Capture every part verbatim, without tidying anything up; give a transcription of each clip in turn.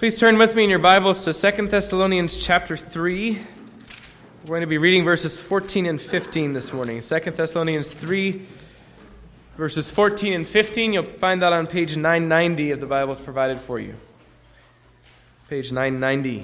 Please turn with me in your Bibles to Second Thessalonians chapter three. We're going to be reading verses fourteen and fifteen this morning. Second Thessalonians three, verses fourteen and fifteen. You'll find that on page nine ninety of the Bibles provided for you. Page nine ninety.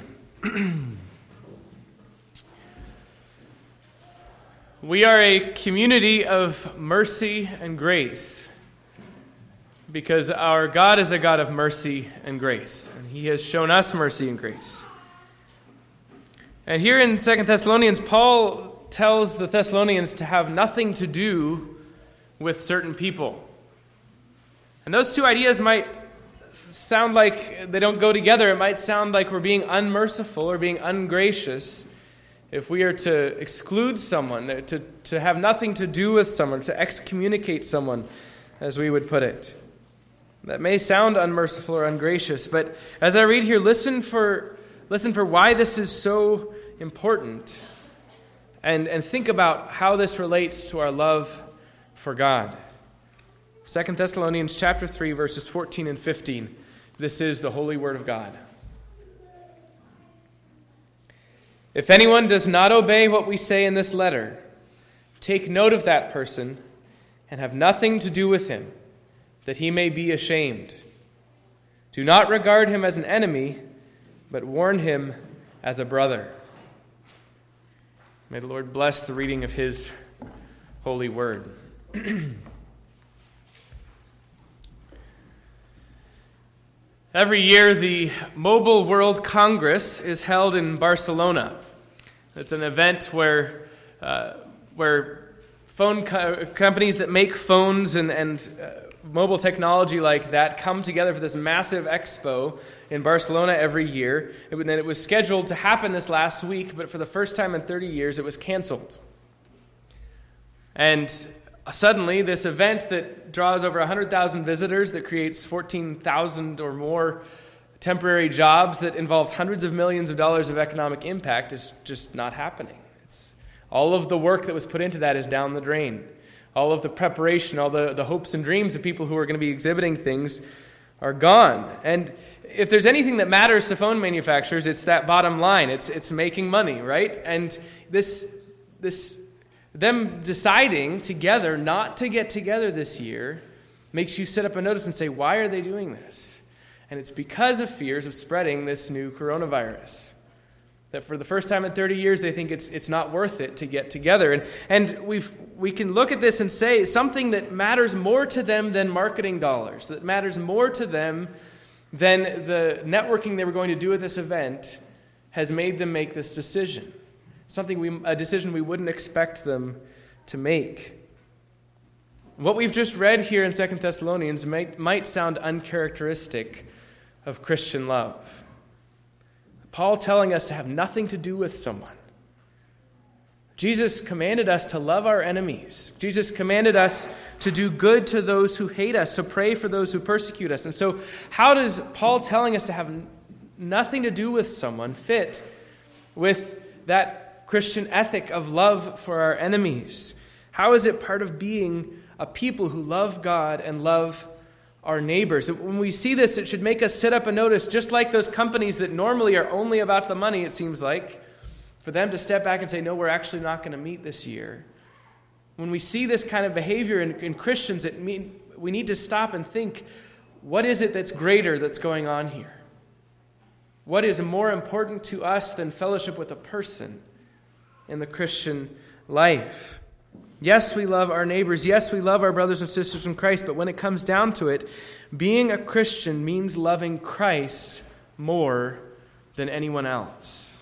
We are a community of mercy and grace, because our God is a God of mercy and grace, and He has shown us mercy and grace. And here in Second Thessalonians, Paul tells the Thessalonians to have nothing to do with certain people. And those two ideas might sound like they don't go together. It might sound like we're being unmerciful or being ungracious if we are to exclude someone, to, to have nothing to do with someone, to excommunicate someone, as we would put it. That may sound unmerciful or ungracious, but as I read here, listen for listen for why this is so important, and, and think about how this relates to our love for God. Second Thessalonians chapter three, verses fourteen and fifteen. This is the holy word of God. If anyone does not obey what we say in this letter, take note of that person and have nothing to do with him, that he may be ashamed. Do not regard him as an enemy, but warn him as a brother. May the Lord bless the reading of His holy word. Every year, the Mobile World Congress is held in Barcelona. It's an event where uh, where phone co- companies that make phones and, and uh, mobile technology like that come together for this massive expo in Barcelona every year. It, and it was scheduled to happen this last week, but for the first time in thirty years, it was canceled. And suddenly, this event that draws over one hundred thousand visitors, that creates fourteen thousand or more temporary jobs, that involves hundreds of millions of dollars of economic impact, is just not happening. It's all of the work that was put into that is down the drain. All of the preparation, all the, the hopes and dreams of people who are going to be exhibiting things are gone. And if there's anything that matters to phone manufacturers, it's that bottom line. It's it's making money, right? And this this them deciding together not to get together this year makes you sit up and notice and say, why are they doing this? And it's because of fears of spreading this new coronavirus. That for the first time in thirty years, they think it's it's not worth it to get together. And and we've we can look at this and say something that matters more to them than marketing dollars, that matters more to them than the networking they were going to do at this event, has made them make this decision. Something we a decision we wouldn't expect them to make. What we've just read here in Second Thessalonians might, might sound uncharacteristic of Christian love. Paul telling us to have nothing to do with someone. Jesus commanded us to love our enemies. Jesus commanded us to do good to those who hate us, to pray for those who persecute us. And so how does Paul telling us to have nothing to do with someone fit with that Christian ethic of love for our enemies? How is it part of being a people who love God and love our neighbors? When we see this, it should make us sit up and notice, just like those companies that normally are only about the money, it seems like, for them to step back and say, no, we're actually not going to meet this year. When we see this kind of behavior in, in Christians, it mean, we need to stop and think, what is it that's greater that's going on here? What is more important to us than fellowship with a person in the Christian life? Yes, we love our neighbors. Yes, we love our brothers and sisters in Christ. But when it comes down to it, being a Christian means loving Christ more than anyone else.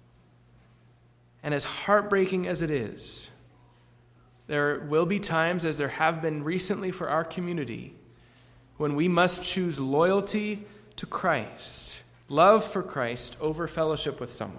And as heartbreaking as it is, there will be times, as there have been recently for our community, when we must choose loyalty to Christ, love for Christ, over fellowship with someone.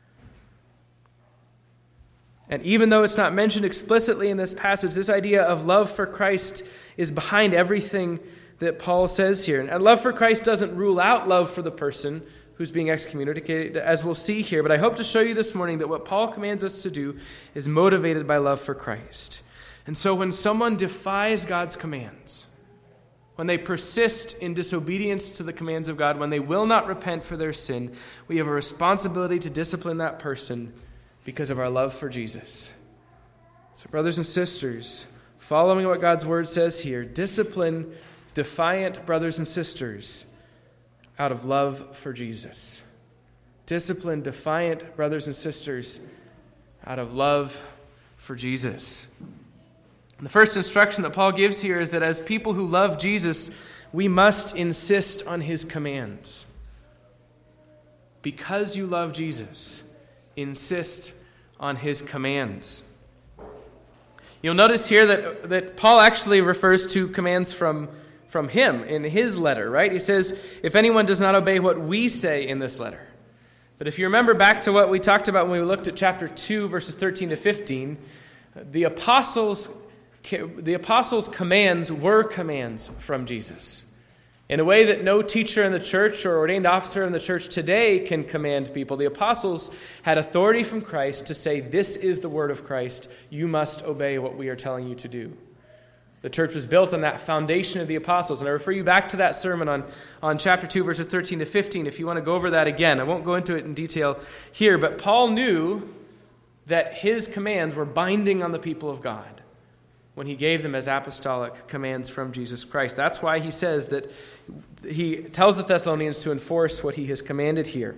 And even though it's not mentioned explicitly in this passage, this idea of love for Christ is behind everything that Paul says here. And love for Christ doesn't rule out love for the person who's being excommunicated, as we'll see here. But I hope to show you this morning that what Paul commands us to do is motivated by love for Christ. And so when someone defies God's commands, when they persist in disobedience to the commands of God, when they will not repent for their sin, we have a responsibility to discipline that person because of our love for Jesus. So, brothers and sisters, following what God's word says here, discipline defiant brothers and sisters out of love for Jesus. Discipline defiant brothers and sisters out of love for Jesus. And the first instruction that Paul gives here is that as people who love Jesus, we must insist on his commands. Because you love Jesus, insist on his commands. You'll notice here that, that Paul actually refers to commands from, from him in his letter, right? He says, if anyone does not obey what we say in this letter. But if you remember back to what we talked about when we looked at chapter two, verses thirteen to fifteen, the apostles' the apostles' commands were commands from Jesus. In a way that no teacher in the church or ordained officer in the church today can command people, the apostles had authority from Christ to say, this is the word of Christ. You must obey what we are telling you to do. The church was built on that foundation of the apostles. And I refer you back to that sermon on, on chapter two, verses thirteen to fifteen, if you want to go over that again. I won't go into it in detail here, but Paul knew that his commands were binding on the people of God when he gave them as apostolic commands from Jesus Christ. That's why he says that he tells the Thessalonians to enforce what he has commanded here.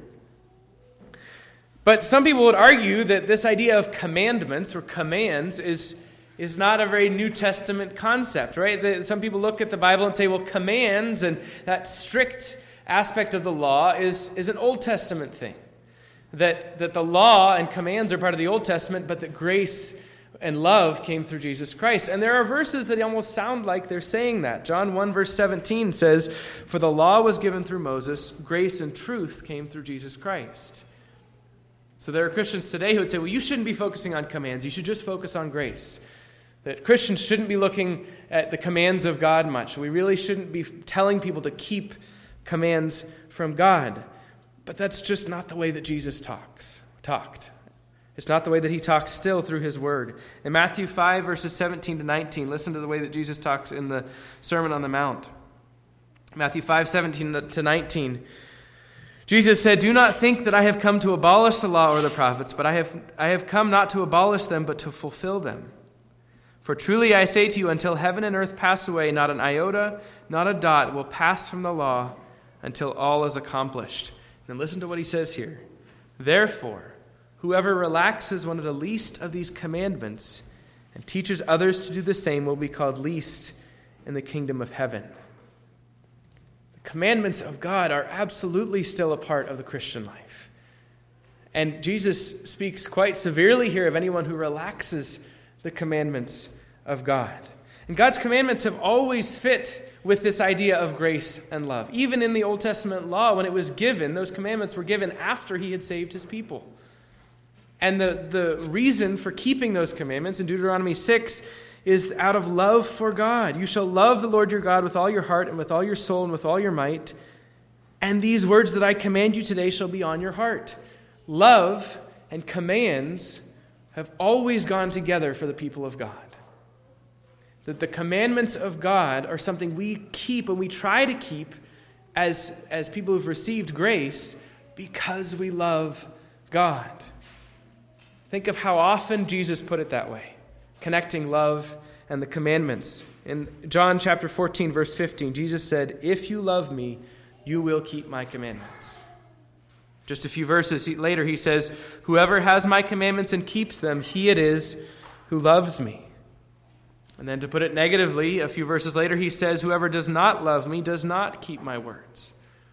But some people would argue that this idea of commandments or commands is, is not a very New Testament concept, right? The, some people look at the Bible and say, well, commands and that strict aspect of the law is, is an Old Testament thing. That, that the law and commands are part of the Old Testament, but that grace and love came through Jesus Christ. And there are verses that almost sound like they're saying that. John one verse seventeen says, for the law was given through Moses, grace and truth came through Jesus Christ. So there are Christians today who would say, well, you shouldn't be focusing on commands. You should just focus on grace. That Christians shouldn't be looking at the commands of God much. We really shouldn't be telling people to keep commands from God. But that's just not the way that Jesus talks, talked. It's not the way that he talks still through his word. In Matthew five, verses seventeen to nineteen, listen to the way that Jesus talks in the Sermon on the Mount. Matthew five, seventeen to nineteen. Jesus said, do not think that I have come to abolish the law or the prophets, but I have, I have come not to abolish them, but to fulfill them. For truly I say to you, until heaven and earth pass away, not an iota, not a dot will pass from the law until all is accomplished. And listen to what he says here. Therefore, whoever relaxes one of the least of these commandments and teaches others to do the same will be called least in the kingdom of heaven. The commandments of God are absolutely still a part of the Christian life. And Jesus speaks quite severely here of anyone who relaxes the commandments of God. And God's commandments have always fit with this idea of grace and love. Even in the Old Testament law, when it was given, those commandments were given after he had saved his people. And the, the reason for keeping those commandments in Deuteronomy six is out of love for God. You shall love the Lord your God with all your heart and with all your soul and with all your might. And these words that I command you today shall be on your heart. Love and commands have always gone together for the people of God. That the commandments of God are something we keep and we try to keep as, as people who've received grace because we love God. Think of how often Jesus put it that way, connecting love and the commandments. In John chapter fourteen, verse fifteen, Jesus said, if you love me, you will keep my commandments. Just a few verses later, he says, whoever has my commandments and keeps them, he it is who loves me. And then to put it negatively, a few verses later, he says, whoever does not love me does not keep my words.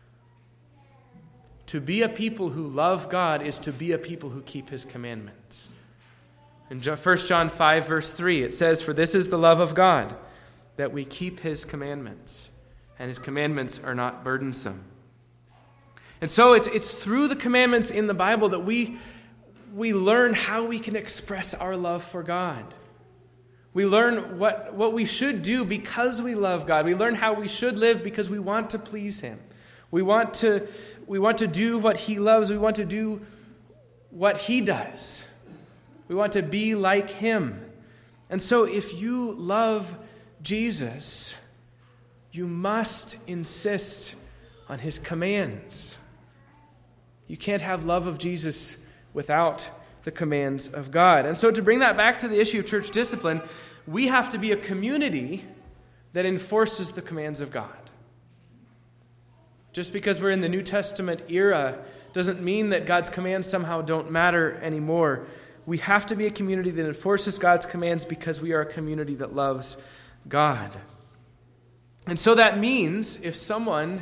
To be a people who love God is to be a people who keep his commandments. In First John five, verse three, it says, for this is the love of God, that we keep his commandments, and his commandments are not burdensome. And so it's it's through the commandments in the Bible that we, we learn how we can express our love for God. We learn what, what we should do because we love God. We learn how we should live because we want to please him. We want to, we want to do what he loves. We want to do what he does. We want to be like him. And so if you love Jesus, you must insist on his commands. You can't have love of Jesus without the commands of God. And so to bring that back to the issue of church discipline, we have to be a community that enforces the commands of God. Just because we're in the New Testament era doesn't mean that God's commands somehow don't matter anymore. We have to be a community that enforces God's commands because we are a community that loves God. And so that means if someone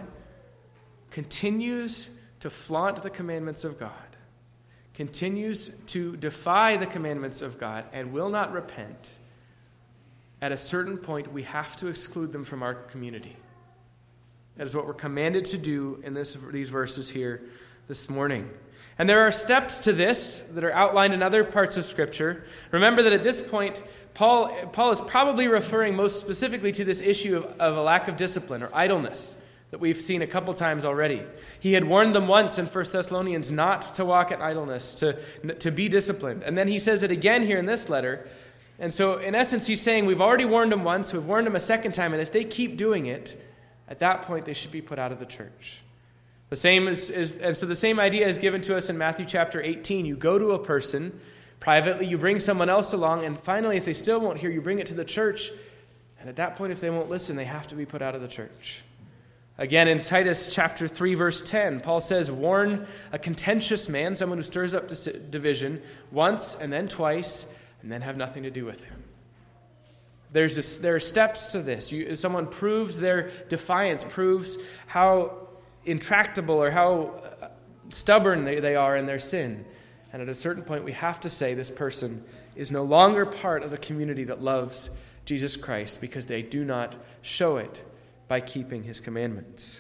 continues to flaunt the commandments of God, continues to defy the commandments of God, and will not repent, at a certain point we have to exclude them from our community. That is what we're commanded to do in this, these verses here this morning. And there are steps to this that are outlined in other parts of Scripture. Remember that at this point, Paul, Paul is probably referring most specifically to this issue of, of a lack of discipline or idleness that we've seen a couple times already. He had warned them once in First Thessalonians not to walk in idleness, to, to be disciplined. And then he says it again here in this letter. And so in essence, he's saying we've already warned them once, we've warned them a second time, and if they keep doing it, at that point they should be put out of the church. The same is, is, and so the same idea is given to us in Matthew chapter eighteen. You go to a person privately, you bring someone else along, and finally, if they still won't hear, you bring it to the church. And at that point, if they won't listen, they have to be put out of the church. Again, in Titus chapter three, verse ten, Paul says, warn a contentious man, someone who stirs up division, once and then twice, and then have nothing to do with him. There's this, there are steps to this. You, someone proves their defiance, proves how intractable or how stubborn they, they are in their sin. And at a certain point, we have to say this person is no longer part of the community that loves Jesus Christ because they do not show it by keeping his commandments.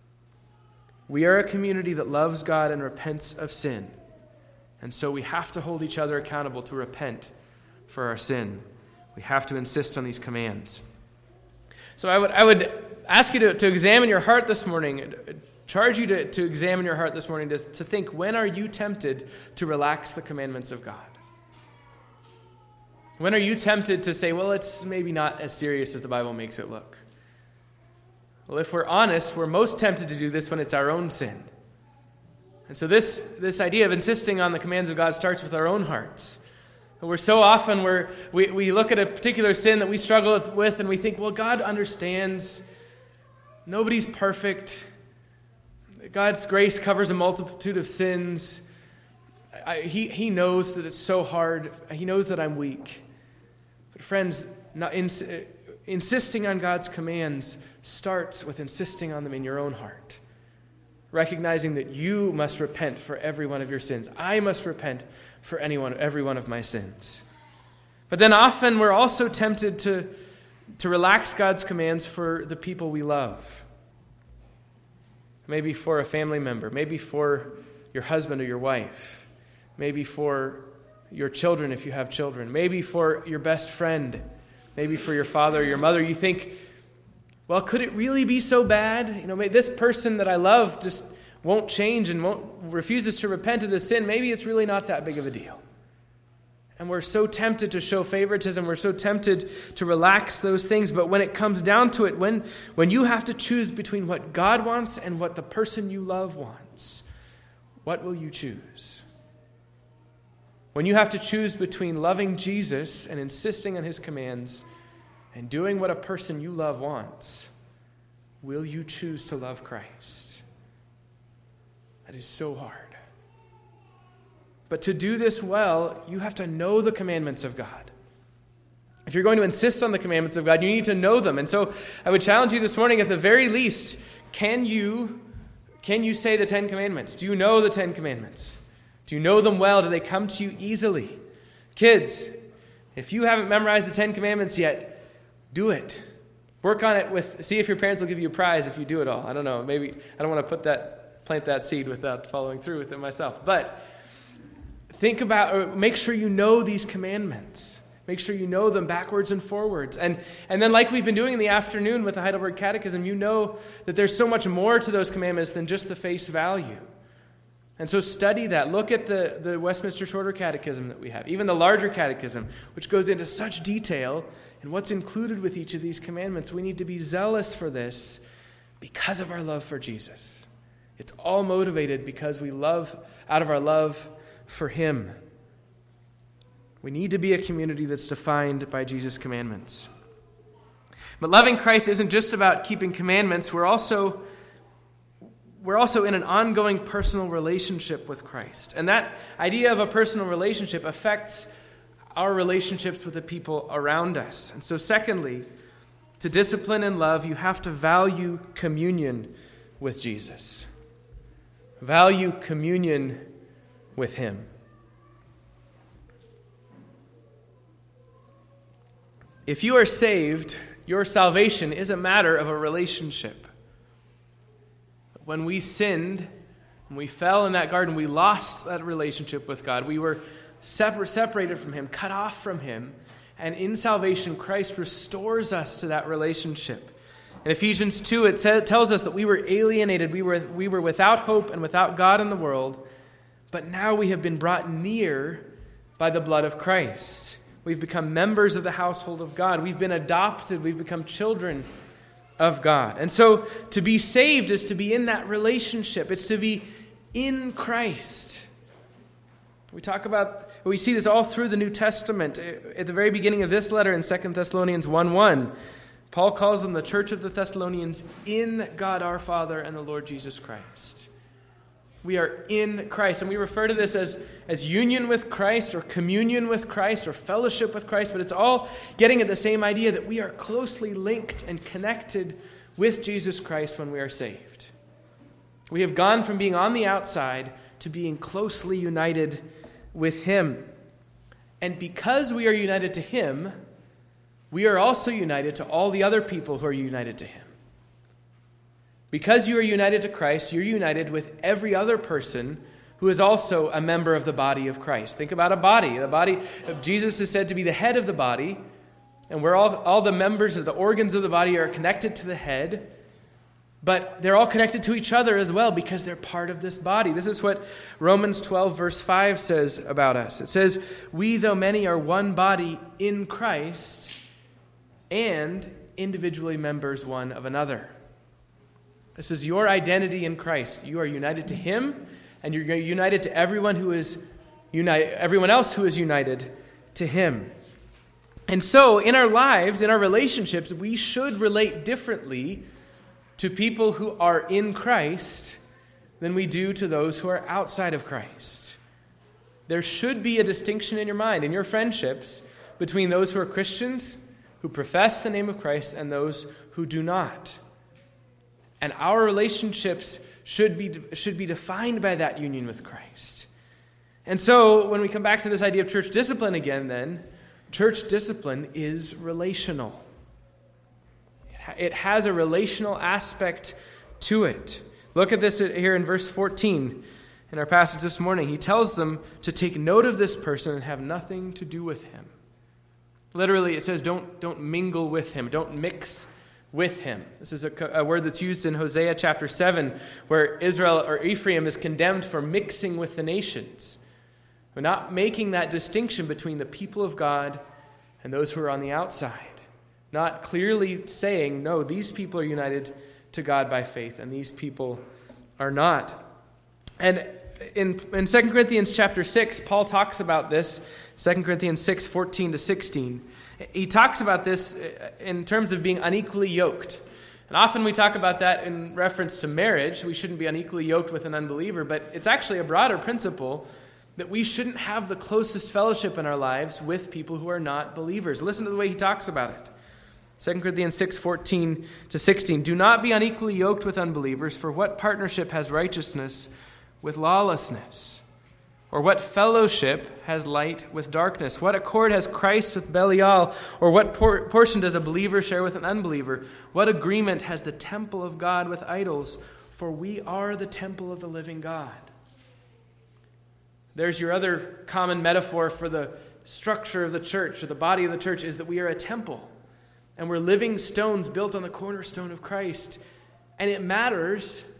We are a community that loves God and repents of sin. And so we have to hold each other accountable to repent for our sin. We have to insist on these commands. So I would I would ask you to, to examine your heart this morning, charge you to, to examine your heart this morning, to, to think, when are you tempted to relax the commandments of God? When are you tempted to say, well, it's maybe not as serious as the Bible makes it look? Well, if we're honest, we're most tempted to do this when it's our own sin. And so this, this idea of insisting on the commands of God starts with our own hearts. We're so often, we're, we, we look at a particular sin that we struggle with, with and we think, well, God understands. Nobody's perfect. God's grace covers a multitude of sins. I, he, he knows that it's so hard. He knows that I'm weak. But friends, not ins, uh, insisting on God's commands starts with insisting on them in your own heart. Recognizing that you must repent for every one of your sins. I must repent for any one, every one of my sins. But then often we're also tempted to, to relax God's commands for the people we love. Maybe for a family member. Maybe for your husband or your wife. Maybe for your children if you have children. Maybe for your best friend. Maybe for your father or your mother. You think, well, could it really be so bad? You know, this person that I love just won't change and won't refuses to repent of the sin. Maybe it's really not that big of a deal. And we're so tempted to show favoritism. We're so tempted to relax those things. But when it comes down to it, when, when you have to choose between what God wants and what the person you love wants, what will you choose? When you have to choose between loving Jesus and insisting on his commands and doing what a person you love wants, will you choose to love Christ? That is so hard. But to do this well, you have to know the commandments of God. If you're going to insist on the commandments of God, you need to know them. And so I would challenge you this morning, at the very least, can you, can you say the Ten Commandments? Do you know the Ten Commandments? Do you know them well? Do they come to you easily? Kids, if you haven't memorized the Ten Commandments yet, do it. Work on it with, see if your parents will give you a prize if you do it all. I don't know, maybe, I don't want to put that, plant that seed without following through with it myself. But think about, or make sure you know these commandments. Make sure you know them backwards and forwards. And, and then like we've been doing in the afternoon with the Heidelberg Catechism, you know that there's so much more to those commandments than just the face value. And so study that. Look at the, the Westminster Shorter Catechism that we have, even the larger catechism, which goes into such detail in what's included with each of these commandments. We need to be zealous for this because of our love for Jesus. It's all motivated because we love, out of our love for him. We need to be a community that's defined by Jesus' commandments. But loving Christ isn't just about keeping commandments. We're also We're also in an ongoing personal relationship with Christ. And that idea of a personal relationship affects our relationships with the people around us. And so secondly, to discipline and love, you have to value communion with Jesus. Value communion with him. If you are saved, your salvation is a matter of a relationship. When we sinned, when we fell in that garden, we lost that relationship with God. We were separ- separated from him, cut off from him. And in salvation, Christ restores us to that relationship. In Ephesians two, it sa- tells us that we were alienated. We were, we were without hope and without God in the world. But now we have been brought near by the blood of Christ. We've become members of the household of God. We've been adopted. We've become children of God. And so to be saved is to be in that relationship. It's to be in Christ. We talk about, we see this all through the New Testament. At the very beginning of this letter in Second Thessalonians one one, Paul calls them the church of the Thessalonians in God our Father and the Lord Jesus Christ. We are in Christ, and we refer to this as, as union with Christ or communion with Christ or fellowship with Christ, but it's all getting at the same idea that we are closely linked and connected with Jesus Christ when we are saved. We have gone from being on the outside to being closely united with him. And because we are united to him, we are also united to all the other people who are united to him. Because you are united to Christ, you're united with every other person who is also a member of the body of Christ. Think about a body. The body of Jesus is said to be the head of the body, and we're all, all the members of the organs of the body are connected to the head, but they're all connected to each other as well because they're part of this body. This is what Romans twelve verse five says about us. It says, "We, though many, are one body in Christ and individually members one of another." This is your identity in Christ. You are united to him, and you're united to everyone who is united, everyone else who is united to him. And so, in our lives, in our relationships, we should relate differently to people who are in Christ than we do to those who are outside of Christ. There should be a distinction in your mind, in your friendships, between those who are Christians, who profess the name of Christ, and those who do not. And our relationships should be should be defined by that union with Christ. And so when we come back to this idea of church discipline again, then, church discipline is relational. It has a relational aspect to it. Look at this here in verse fourteen in our passage this morning. He tells them to take note of this person and have nothing to do with him. Literally, it says don't, don't mingle with him. Don't mix with him. This is a, a word that's used in Hosea chapter seven, where Israel or Ephraim is condemned for mixing with the nations. We're not making that distinction between the people of God and those who are on the outside. Not clearly saying, no, these people are united to God by faith, and these people are not. And in, in Second Corinthians chapter six, Paul talks about this, Second Corinthians six, fourteen to sixteen. He talks about this in terms of being unequally yoked. And often we talk about that in reference to marriage. We shouldn't be unequally yoked with an unbeliever, but it's actually a broader principle that we shouldn't have the closest fellowship in our lives with people who are not believers. Listen to the way he talks about it. Second Corinthians six, fourteen to sixteen. "Do not be unequally yoked with unbelievers, for what partnership has righteousness with lawlessness? Or what fellowship has light with darkness? What accord has Christ with Belial? Or what por- portion does a believer share with an unbeliever? What agreement has the temple of God with idols? For we are the temple of the living God." There's your other common metaphor for the structure of the church, or the body of the church, is that we are a temple. And we're living stones built on the cornerstone of Christ. And it matters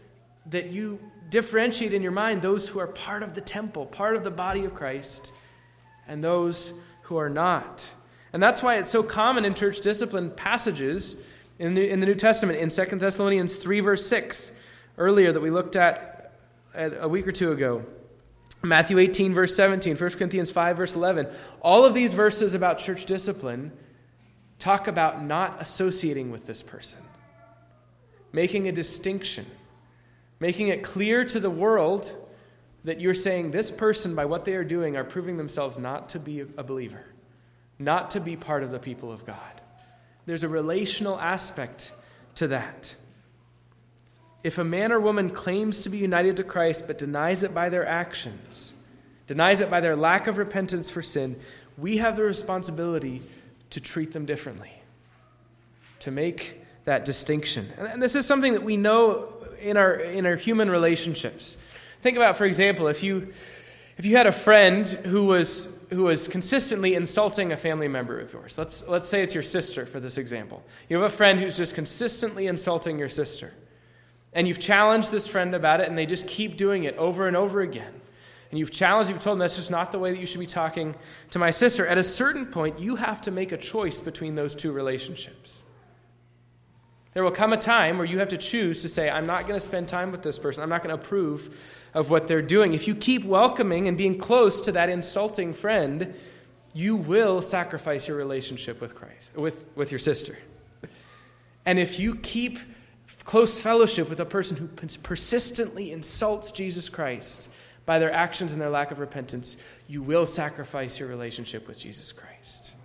that you differentiate in your mind those who are part of the temple, part of the body of Christ, and those who are not. And that's why it's so common in church discipline passages in the, in the New Testament, in Second Thessalonians three, verse six, earlier that we looked at a week or two ago. Matthew eighteen, verse seventeen, First Corinthians five, verse eleven. All of these verses about church discipline talk about not associating with this person, making a distinction, making it clear to the world that you're saying this person, by what they are doing, are proving themselves not to be a believer, not to be part of the people of God. There's a relational aspect to that. If a man or woman claims to be united to Christ but denies it by their actions, denies it by their lack of repentance for sin, we have the responsibility to treat them differently, to make that distinction. And this is something that we know in our in our human relationships. Think about, for example, if you if you had a friend who was who was consistently insulting a family member of yours. Let's let's say it's your sister for this example. You have a friend who's just consistently insulting your sister. And you've challenged this friend about it, and they just keep doing it over and over again. And you've challenged, you've told them that's just not the way that you should be talking to my sister. At a certain point, you have to make a choice between those two relationships. There will come a time where you have to choose to say, I'm not going to spend time with this person. I'm not going to approve of what they're doing. If you keep welcoming and being close to that insulting friend, you will sacrifice your relationship with Christ, with, with your sister. And if you keep close fellowship with a person who persistently insults Jesus Christ by their actions and their lack of repentance, you will sacrifice your relationship with Jesus Christ.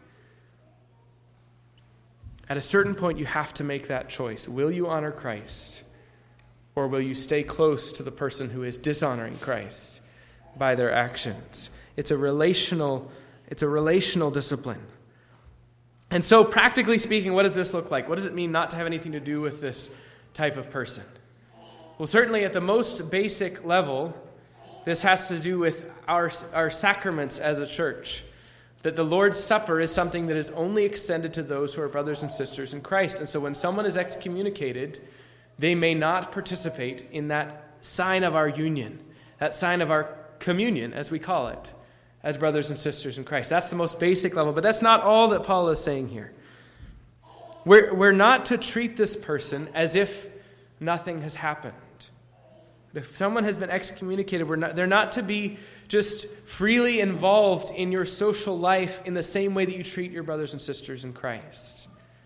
At a certain point, you have to make that choice. Will you honor Christ, or will you stay close to the person who is dishonoring Christ by their actions? It's a relational, it's a relational discipline. And so, practically speaking, what does this look like? What does it mean not to have anything to do with this type of person? Well, certainly at the most basic level, this has to do with our, our sacraments as a church. That the Lord's Supper is something that is only extended to those who are brothers and sisters in Christ. And so when someone is excommunicated, they may not participate in that sign of our union, that sign of our communion, as we call it, as brothers and sisters in Christ. That's the most basic level, but that's not all that Paul is saying here. We're, we're not to treat this person as if nothing has happened. If someone has been excommunicated, we're not, they're not to be just freely involved in your social life in the same way that you treat your brothers and sisters in Christ.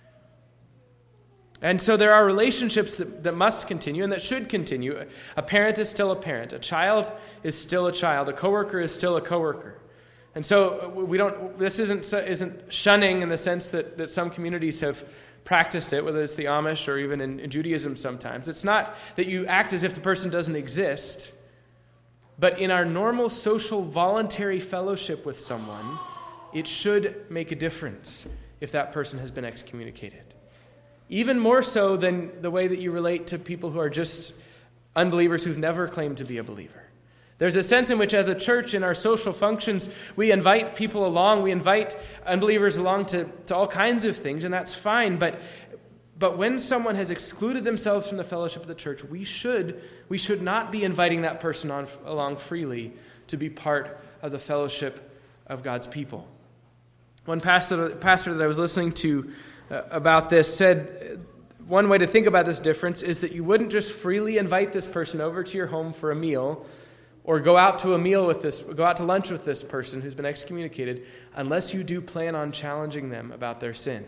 And so there are relationships that, that must continue and that should continue. A parent is still a parent. A child is still a child. A coworker is still a coworker. And so we don't. This isn't isn't shunning in the sense that, that some communities have practiced it, whether it's the Amish or even in, in Judaism sometimes. It's not that you act as if the person doesn't exist, but in our normal social voluntary fellowship with someone, it should make a difference if that person has been excommunicated. Even more so than the way that you relate to people who are just unbelievers who've never claimed to be a believer. There's a sense in which as a church in our social functions, we invite people along, we invite unbelievers along to, to all kinds of things, and that's fine. But but when someone has excluded themselves from the fellowship of the church, we should we should not be inviting that person on, along freely to be part of the fellowship of God's people. One pastor, pastor that I was listening to uh, about this said one way to think about this difference is that you wouldn't just freely invite this person over to your home for a meal, or go out to a meal with this, go out to lunch with this person who's been excommunicated, unless you do plan on challenging them about their sin.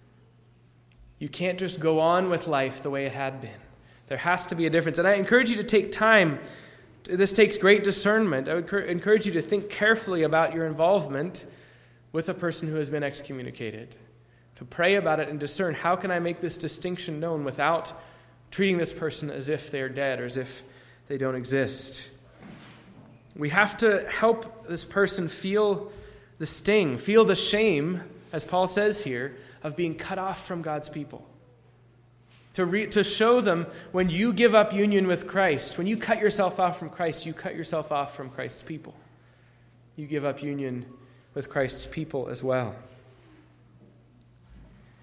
You can't just go on with life the way it had been. There has to be a difference. And I encourage you to take time. This takes great discernment. I would encourage you to think carefully about your involvement with a person who has been excommunicated. To pray about it and discern, how can I make this distinction known without treating this person as if they're dead or as if they don't exist? We have to help this person feel the sting, feel the shame, as Paul says here, of being cut off from God's people. To, re- to show them when you give up union with Christ, when you cut yourself off from Christ, you cut yourself off from Christ's people. You give up union with Christ's people as well.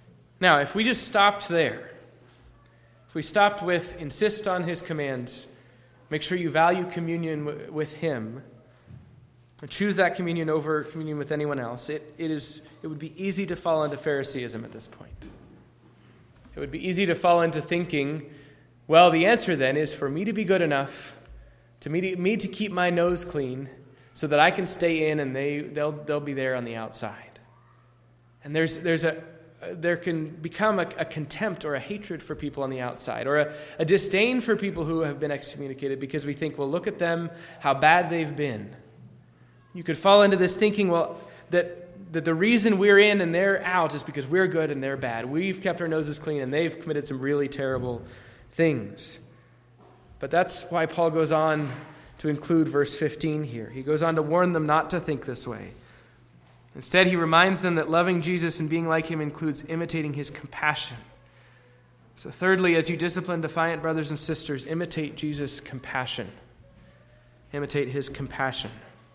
Now, if we just stopped there, if we stopped with insist on his commands, Make sure you value communion w- with him. And choose that communion over communion with anyone else. It, it, is, it would be easy to fall into Phariseeism at this point. It would be easy to fall into thinking, well, the answer then is for me to be good enough, to me to, me to keep my nose clean, so that I can stay in and they, they'll, they'll be there on the outside. And there's, there's a, there can become a, a contempt or a hatred for people on the outside, or a, a disdain for people who have been excommunicated because we think, well, look at them, how bad they've been. You could fall into this thinking, well, that, that the reason we're in and they're out is because we're good and they're bad. We've kept our noses clean and they've committed some really terrible things. But that's why Paul goes on to include verse fifteen here. He goes on to warn them not to think this way. Instead, he reminds them that loving Jesus and being like him includes imitating his compassion. So thirdly, as you discipline defiant brothers and sisters, imitate Jesus' compassion. Imitate his compassion.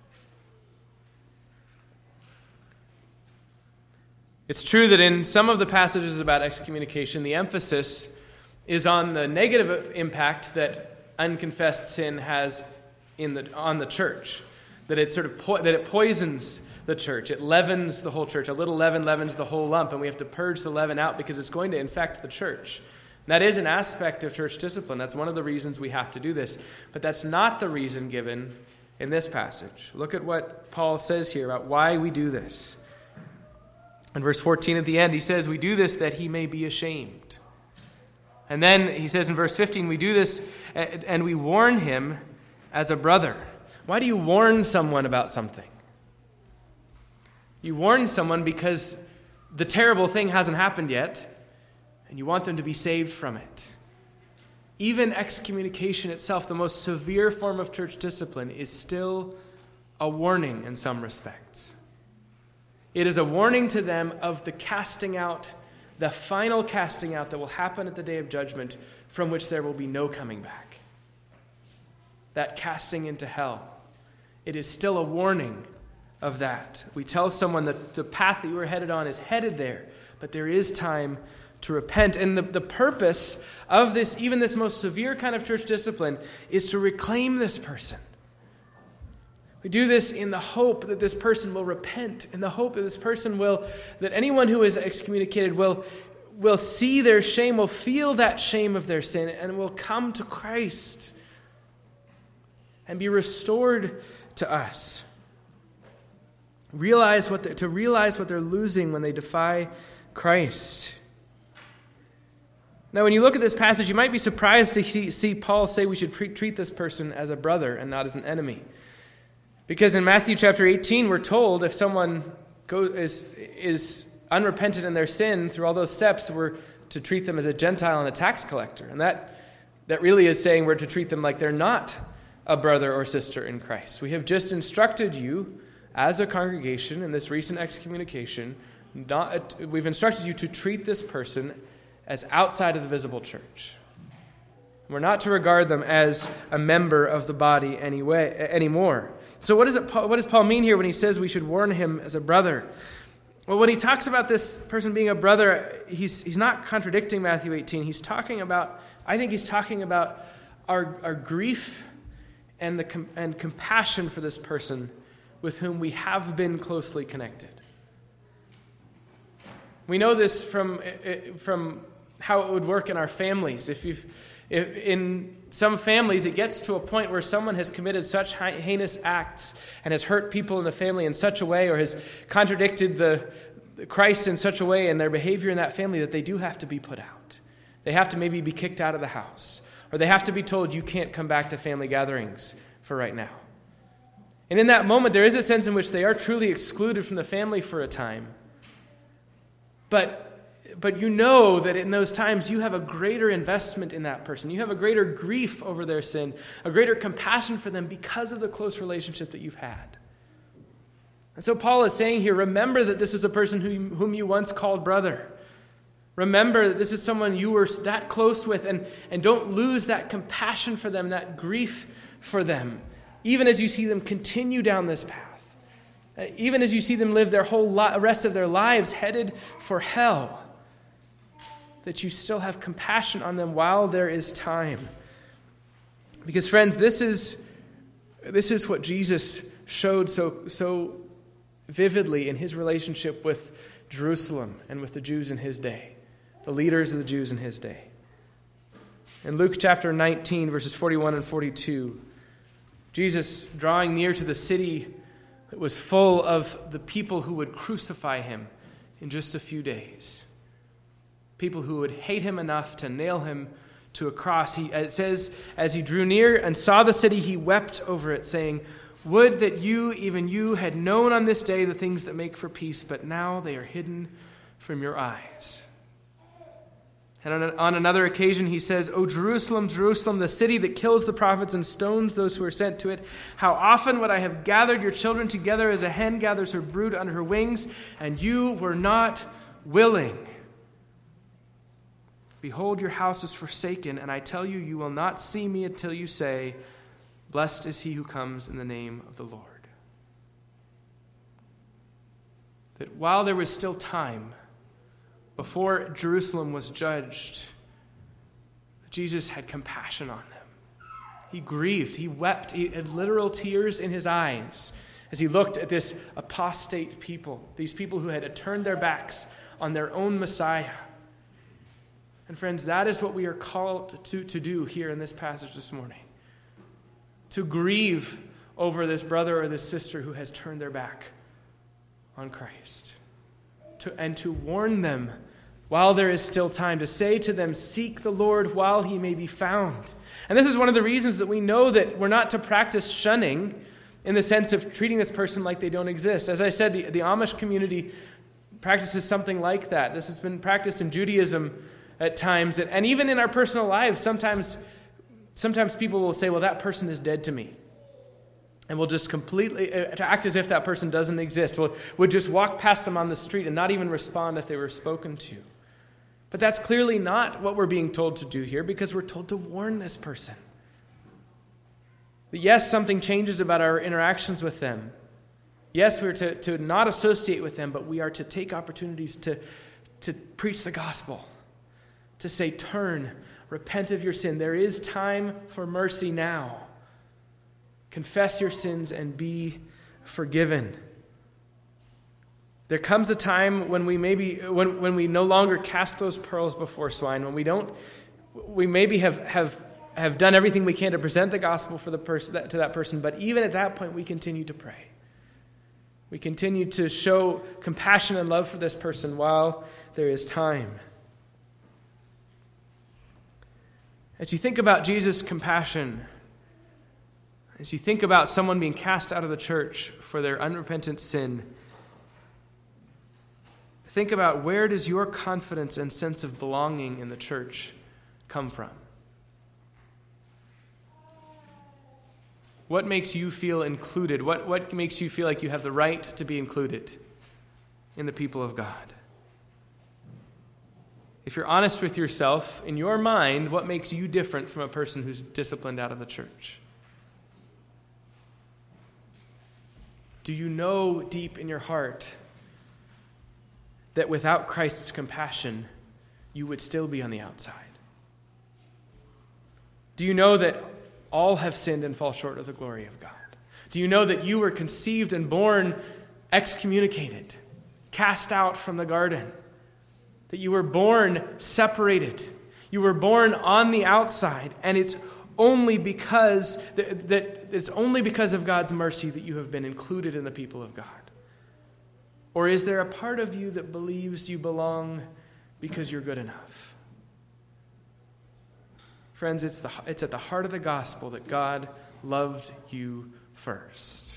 It's true that in some of the passages about excommunication, the emphasis is on the negative impact that unconfessed sin has in the on the church, that it sort of po- that it poisons the church, it leavens the whole church. A little leaven leavens the whole lump, and we have to purge the leaven out because it's going to infect the church. And that is an aspect of church discipline. That's one of the reasons we have to do this, but that's not the reason given in this passage. Look at what Paul says here about why we do this. In verse fourteen at the end, he says, we do this that he may be ashamed. And then he says in verse fifteen, we do this and we warn him as a brother. Why do you warn someone about something? You warn someone because the terrible thing hasn't happened yet, and you want them to be saved from it. Even excommunication itself, the most severe form of church discipline, is still a warning in some respects. It is a warning to them of the casting out, the final casting out that will happen at the day of judgment, from which there will be no coming back. That casting into hell. It is still a warning of that. We tell someone that the path that you are headed on is headed there, but there is time to repent. And the, the purpose of this, even this most severe kind of church discipline, is to reclaim this person. We do this in the hope that this person will repent, in the hope that this person will, that anyone who is excommunicated will, will see their shame, will feel that shame of their sin, and will come to Christ and be restored to us. Realize what to realize what they're losing when they defy Christ. Now, when you look at this passage, you might be surprised to see, see Paul say we should pre- treat this person as a brother and not as an enemy. Because in Matthew chapter eighteen, we're told if someone go, is, is unrepentant in their sin through all those steps, we're to treat them as a Gentile and a tax collector. And that, that really is saying we're to treat them like they're not a brother or sister in Christ. We have just instructed you as a congregation in this recent excommunication, not, we've instructed you to treat this person as outside of the visible church. We're not to regard them as a member of the body anyway, anymore. So what does it? What does Paul mean here when he says we should warn him as a brother? Well, when he talks about this person being a brother, he's he's not contradicting Matthew eighteen. He's talking about, I think he's talking about our, our grief and the and compassion for this person with whom we have been closely connected. We know this from from how it would work in our families. If you've if in some families, it gets to a point where someone has committed such heinous acts and has hurt people in the family in such a way, or has contradicted the, the Christ in such a way in their behavior in that family, that they do have to be put out. They have to maybe be kicked out of the house, or they have to be told you can't come back to family gatherings for right now. And in that moment, there is a sense in which they are truly excluded from the family for a time. But But you know that in those times you have a greater investment in that person. You have a greater grief over their sin, a greater compassion for them because of the close relationship that you've had. And so Paul is saying here, remember that this is a person whom, whom you once called brother. Remember that this is someone you were that close with, and, and don't lose that compassion for them, that grief for them, even as you see them continue down this path. Even as you see them live their whole li- rest of their lives headed for hell. That you still have compassion on them while there is time. Because friends, this is this is what Jesus showed so so vividly in his relationship with Jerusalem and with the Jews in his day, the leaders of the Jews in his day. In Luke chapter nineteen, verses forty-one and forty-two, Jesus, drawing near to the city that was full of the people who would crucify him in just a few days, people who would hate him enough to nail him to a cross. He, it says, as he drew near and saw the city, he wept over it, saying, "Would that you, even you, had known on this day the things that make for peace, but now they are hidden from your eyes." And on, a, on another occasion, he says, "O Jerusalem, Jerusalem, the city that kills the prophets and stones those who are sent to it, how often would I have gathered your children together as a hen gathers her brood under her wings, and you were not willing. Behold, your house is forsaken, and I tell you, you will not see me until you say, 'Blessed is he who comes in the name of the Lord.'" That while there was still time, before Jerusalem was judged, Jesus had compassion on them. He grieved, he wept, he had literal tears in his eyes as he looked at this apostate people, these people who had turned their backs on their own Messiah. And friends, that is what we are called to, to do here in this passage this morning. To grieve over this brother or this sister who has turned their back on Christ. To, and to warn them while there is still time, to say to them, "Seek the Lord while he may be found." And this is one of the reasons that we know that we're not to practice shunning in the sense of treating this person like they don't exist. As I said, the, the Amish community practices something like that. This has been practiced in Judaism at times, and even in our personal lives. Sometimes, sometimes people will say, "Well, that person is dead to me." And we'll just completely to act as if that person doesn't exist. We'll, we'll just walk past them on the street and not even respond if they were spoken to. But that's clearly not what we're being told to do here, because we're told to warn this person. That yes, something changes about our interactions with them. Yes, we're to, to not associate with them, but we are to take opportunities to, to preach the gospel. To say, "Turn, repent of your sin. There is time for mercy now. Confess your sins and be forgiven." There comes a time when we maybe when, when we no longer cast those pearls before swine, when we don't we maybe have, have, have done everything we can to present the gospel for the person to that person, but even at that point we continue to pray. We continue to show compassion and love for this person while there is time. As you think about Jesus' compassion, as you think about someone being cast out of the church for their unrepentant sin, think about, where does your confidence and sense of belonging in the church come from? What makes you feel included? What, what makes you feel like you have the right to be included in the people of God? If you're honest with yourself, in your mind, what makes you different from a person who's disciplined out of the church? Do you know deep in your heart that without Christ's compassion, you would still be on the outside? Do you know that all have sinned and fall short of the glory of God? Do you know that you were conceived and born excommunicated, cast out from the garden? That you were born separated. You were born on the outside, and it's only because that, that it's only because of God's mercy that you have been included in the people of God. Or is there a part of you that believes you belong because you're good enough? Friends, it's the it's at the heart of the gospel that God loved you first.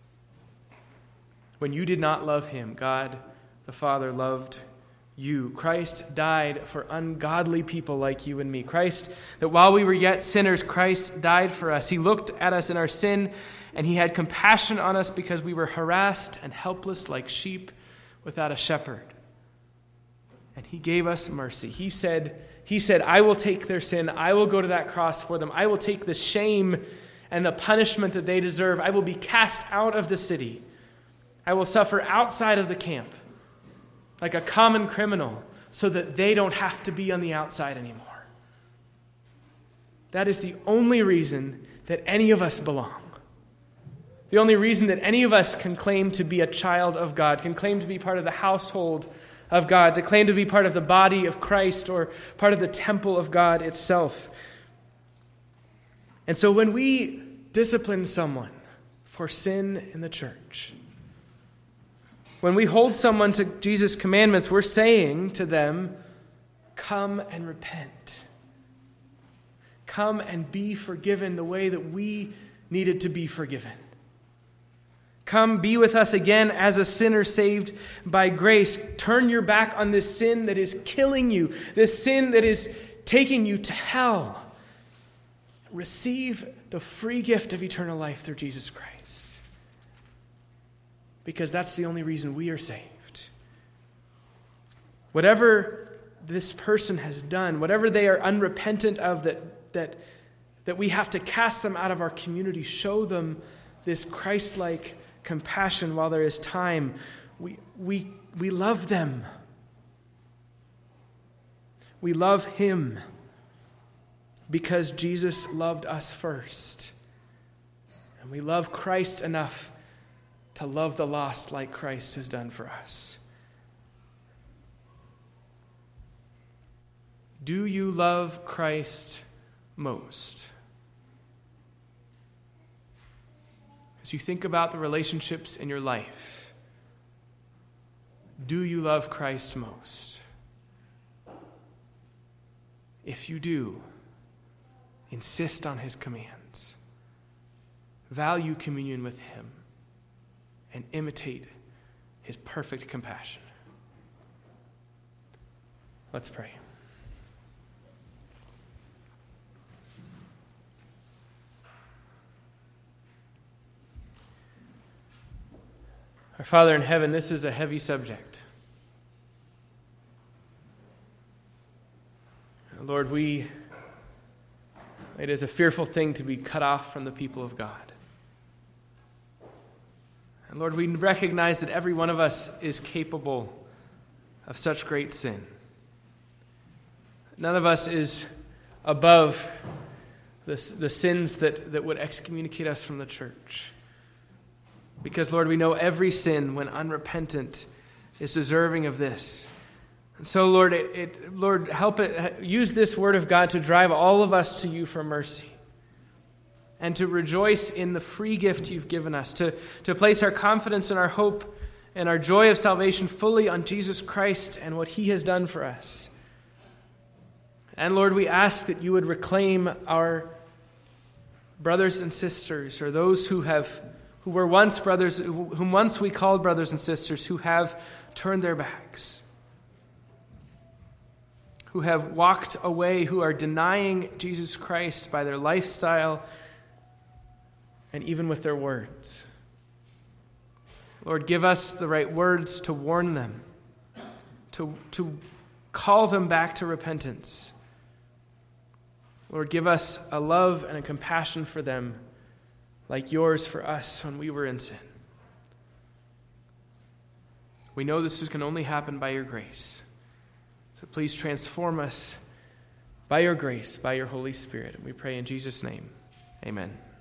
When you did not love him, God the Father loved you. Christ died for ungodly people like you and me. Christ, that while we were yet sinners, Christ died for us. He looked at us in our sin, and he had compassion on us because we were harassed and helpless like sheep without a shepherd. And he gave us mercy. He said, he said, "I will take their sin. I will go to that cross for them. I will take the shame and the punishment that they deserve. I will be cast out of the city. I will suffer outside of the camp like a common criminal so that they don't have to be on the outside anymore." that is the only reason that any of us belong. The only reason that any of us can claim to be a child of God, can claim to be part of the household of God, to claim to be part of the body of Christ or part of the temple of God itself. And so when we discipline someone for sin in the church, when we hold someone to Jesus' commandments, we're saying to them, come and repent. Come and be forgiven the way that we needed to be forgiven. Come be with us again as a sinner saved by grace. Turn your back on this sin that is killing you, this sin that is taking you to hell. Receive the free gift of eternal life through Jesus Christ. Because that's the only reason we are saved. Whatever this person has done, whatever they are unrepentant of, that, that, that we have to cast them out of our community, show them this Christ-like compassion while there is time. We, we, we love them. We love him because Jesus loved us first. And we love Christ enough to love the lost like Christ has done for us. Do you love Christ most? As you think about the relationships in your life, do you love Christ most? If you do, insist on his commands. Value communion with him and imitate his perfect compassion. Let's pray. Our Father in heaven, this is a heavy subject. Lord, we, it is a fearful thing to be cut off from the people of God. And Lord, we recognize that every one of us is capable of such great sin. None of us is above the, the sins that, that would excommunicate us from the church. Because, Lord, we know every sin, when unrepentant, is deserving of this. And so, Lord, it, it, Lord, help it. Use this word of God to drive all of us to you for mercy, and to rejoice in the free gift you've given us, to, to place our confidence and our hope and our joy of salvation fully on Jesus Christ and what he has done for us. And, Lord, we ask that you would reclaim our brothers and sisters, or those who have who were once brothers, whom once we called brothers and sisters, who have turned their backs, who have walked away, who are denying Jesus Christ by their lifestyle and even with their words. Lord, give us the right words to warn them, to, to call them back to repentance. Lord, give us a love and a compassion for them like yours for us when we were in sin. We know this can only happen by your grace. So please transform us by your grace, by your Holy Spirit. And we pray in Jesus' name. Amen.